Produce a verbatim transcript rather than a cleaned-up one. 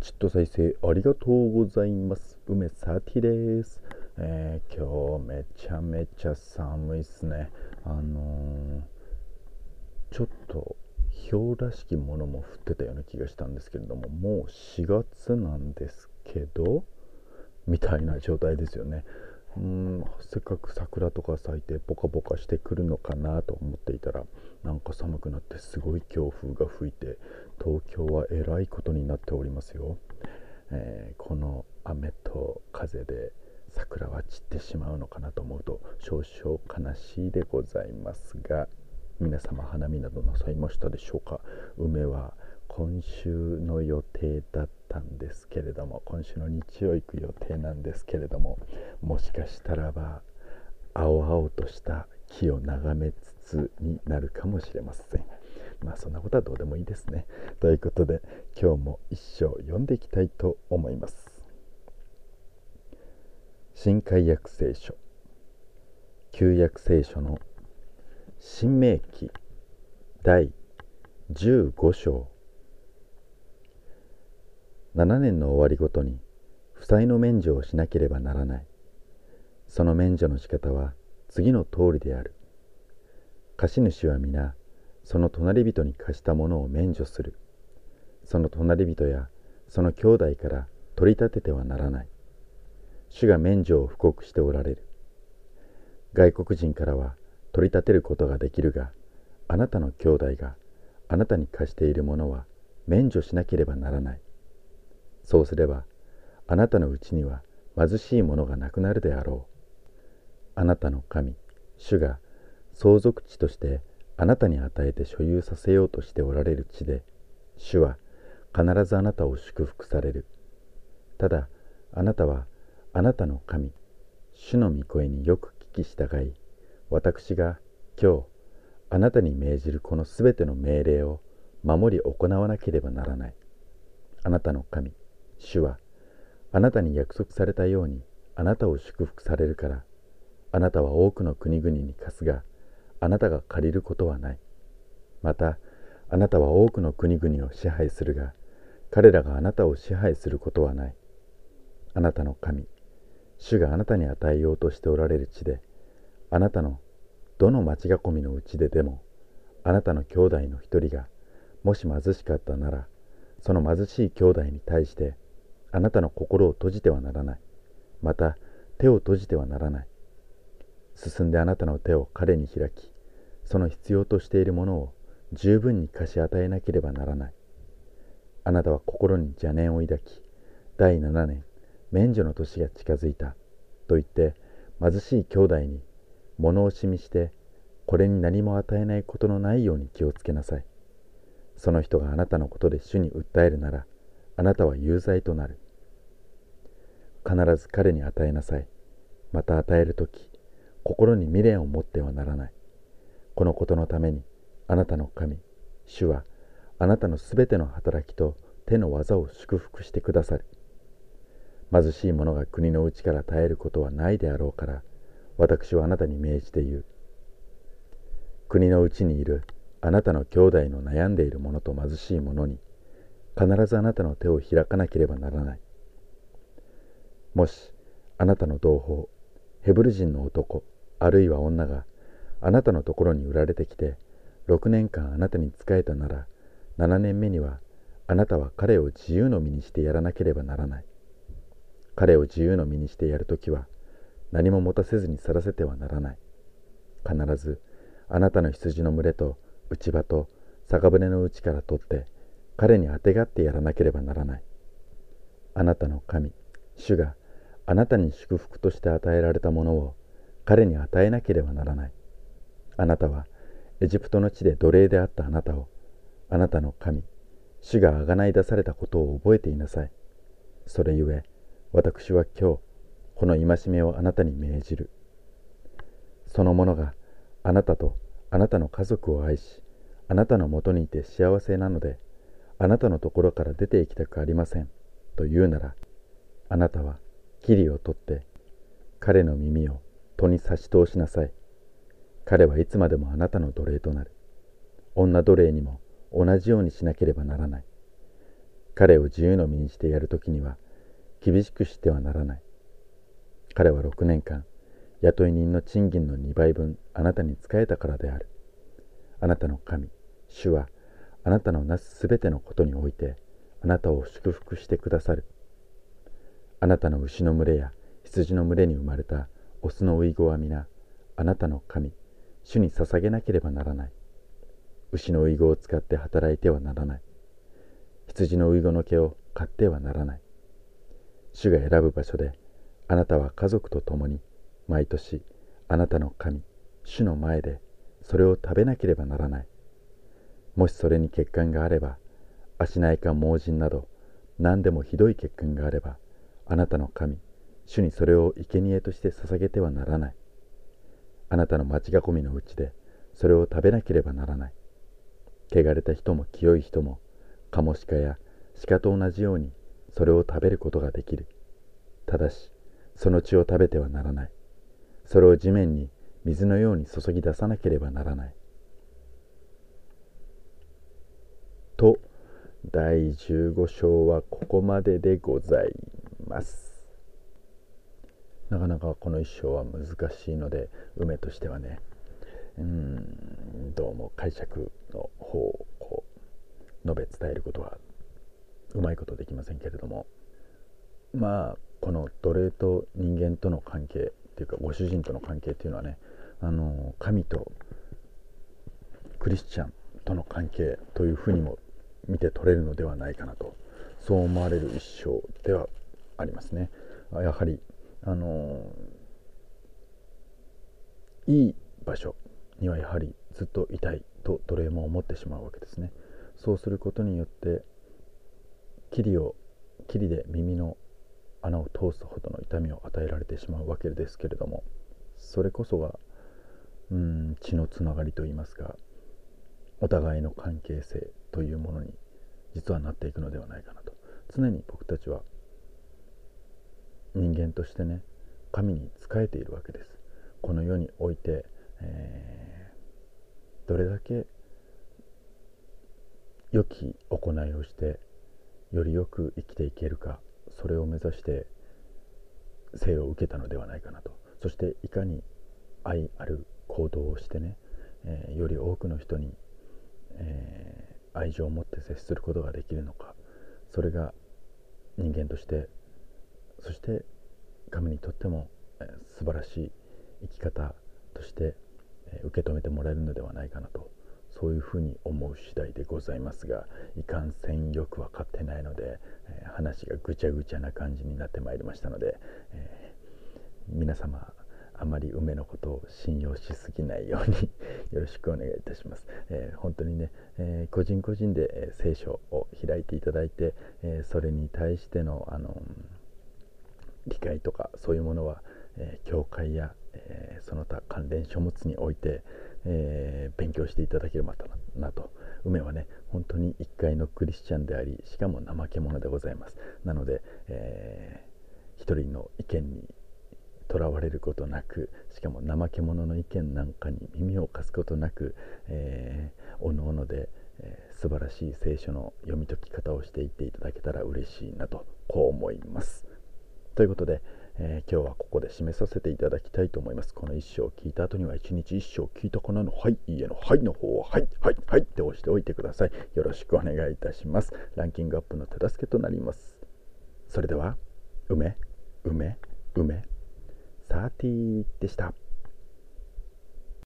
ちっと再生ありがとうございます。梅サティです。えー、今日めちゃめちゃ寒いっすね。あのー、ちょっと氷らしきものも降ってたような気がしたんですけれども、もうしがつなんですけどみたいな状態ですよね。うーんせっかく桜とか咲いてポカポカしてくるのかなと思っていたら、なんか寒くなってすごい強風が吹いて、東京はえらいことになっておりますよ。えーこの雨と風で桜は散ってしまうのかなと思うと少々悲しいでございますが、皆様花見などなさいましたでしょうか。梅は今週の予定だったんですけれども、今週の日曜行く予定なんですけれども、もしかしたらば青々とした木を眺めつつになるかもしれません。まあそんなことはどうでもいいですね。ということで今日も一章読んでいきたいと思います。新海約聖書、旧約聖書の新明記第じゅうご章。ななねんの終わりごとに負債の免除をしなければならない。その免除の仕方は次の通りである。貸主は皆その隣人に貸したものを免除する。その隣人やその兄弟から取り立ててはならない。主が免除を布告しておられる。外国人からは取り立てることができるが、あなたの兄弟があなたに貸しているものは免除しなければならない。そうすればあなたのうちには貧しいものがなくなるであろう。あなたの神主が相続地としてあなたに与えて所有させようとしておられる地で、主は必ずあなたを祝福される。ただあなたはあなたの神主の御声によく聞き従い、私が今日あなたに命じるこのすべての命令を守り行わなければならない。あなたの神主はあなたに約束されたようにあなたを祝福されるから、あなたは多くの国々に貸すが、あなたが借りることはない。またあなたは多くの国々を支配するが、彼らがあなたを支配することはない。あなたの神主があなたに与えようとしておられる地で、あなたのどの町囲みのうちででも、あなたの兄弟の一人がもし貧しかったなら、その貧しい兄弟に対してあなたの心を閉じてはならない。また手を閉じてはならない。進んであなたの手を彼に開き、その必要としているものを十分に貸し与えなければならない。あなたは心に邪念を抱き、第七年免除の年が近づいたと言って貧しい兄弟に物をしみして、これに何も与えないことのないように気をつけなさい。その人があなたのことで主に訴えるなら、あなたは有罪となる。必ず彼に与えなさい。また与えるとき、心に未練を持ってはならない。このことのために、あなたの神、主は、あなたのすべての働きと手の技を祝福してくださる。貧しい者が国のうちから絶えることはないであろうから、私はあなたに命じて言う。国のうちにいるあなたの兄弟の悩んでいる者と貧しい者に、必ずあなたの手を開かなければならない。もし、あなたの同胞、ヘブル人の男、あるいは女があなたのところに売られてきて、ろくねんかんあなたに仕えたなら、ななねんめにはあなたは彼を自由の身にしてやらなければならない。彼を自由の身にしてやるときは、何も持たせずに去らせてはならない。必ずあなたの羊の群れと内場と酒舟のうちから取って、彼にあてがってやらなければならない。あなたの神、主があなたに祝福として与えられたものを彼に与えなければならない。あなたはエジプトの地で奴隷であったあなたを、あなたの神、主があがない出されたことを覚えていなさい。それゆえ、私は今日、この戒めをあなたに命じる。その者があなたとあなたの家族を愛し、あなたのもとにいて幸せなので、あなたのところから出て行きたくありません、と言うなら、あなたはキを取って、彼の耳を戸に差し通しなさい。彼はいつまでもあなたの奴隷となる。女奴隷にも同じようにしなければならない。 彼を自由の身にしてやるときには厳しくしてはならない。彼はろくねんかん雇い人の賃金のにばいぶんあなたに仕えたからである。あなたの神主はあなたのなすすべてのことにおいてあなたを祝福してくださる。あなたの牛の群れや羊の群れに生まれたオスのウイゴは皆あなたの神主に捧げなければならない。牛のウイゴを使って働いてはならない。羊のウイゴの毛を買ってはならない。主が選ぶ場所であなたは家族と共に毎年あなたの神主の前でそれを食べなければならない。もしそれに欠陥があれば、足内か盲人など何でもひどい欠陥があれば、あなたの神主にそれを生贄として捧げてはならない。あなたの町囲みのうちでそれを食べなければならない。汚れた人も清い人もカモシカや鹿と同じようにそれを食べることができる。ただしその血を食べてはならない。それを地面に水のように注ぎ出さなければならない。とだいじゅうご章はここまででございます。なかなかこの一章は難しいので、梅としてはね、うーんどうも解釈の方をこう述べ伝えることはうまいことできませんけれども、まあこの奴隷と人間との関係っていうか、ご主人との関係っていうのはね、あの神とクリスチャンとの関係というふうにも見て取れるのではないかなと、そう思われる一章ではありますね。やはりあのいい場所にはやはりずっといたいと奴隷も思ってしまうわけですね。そうすることによって霧を霧で耳の穴を通すほどの痛みを与えられてしまうわけですけれども、それこそがうーん血のつながりといいますか、お互いの関係性というものに実はなっていくのではないかなと。常に僕たちは人間としてね、神に仕えているわけです。この世において、えー、どれだけ良き行いをしてよりよく生きていけるか、それを目指して生を受けたのではないかなと。そしていかに愛ある行動をしてね、えー、より多くの人に、えー、愛情を持って接することができるのか、それが人間として、そして神にとっても、えー、素晴らしい生き方として、えー、受け止めてもらえるのではないかなと、そういうふうに思う次第でございますが、いかんせんよく分かってないので、えー、話がぐちゃぐちゃな感じになってまいりましたので、えー、皆様あまり梅のことを信用しすぎないようによろしくお願いいたします。えー、本当にね、えー、個人個人で、えー、聖書を開いていただいて、えー、それに対しての、あの理解とかそういうものは、えー、教会や、えー、その他関連書物において、えー、勉強していただければなと。梅はね、本当に一回のクリスチャンであり、しかも怠け者でございます。なので、えー、一人の意見にとらわれることなく、しかも怠け者の意見なんかに耳を貸すことなく、えー、おのおので、えー、素晴らしい聖書の読み解き方をしていっていただけたら嬉しいなと、こう思います。ということで、えー、今日はここで締めさせていただきたいと思います。この一章を聞いた後には、一日一章聞いたかなのはい、いいえのはいの方をはいはいはいって押しておいてください。よろしくお願いいたします。ランキングアップの手助けとなります。それでは、梅梅梅サーティーでした。